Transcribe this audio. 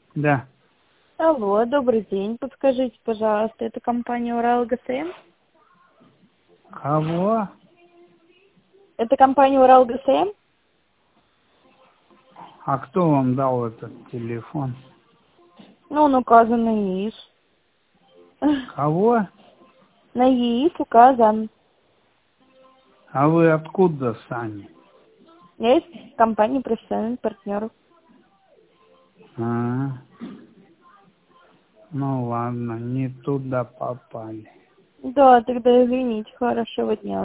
Да. Алло, добрый день. Подскажите, пожалуйста, это компания Урал ГСМ? Кого? Это компания Урал ГСМ? А кто вам дал этот телефон? Ну, он указан на ЕИС. Кого? На ЕИС указан. А вы откуда сами? Я из компании профессиональный партнер. А, ну ладно, не туда попали. Да, тогда извините, хорошего дня.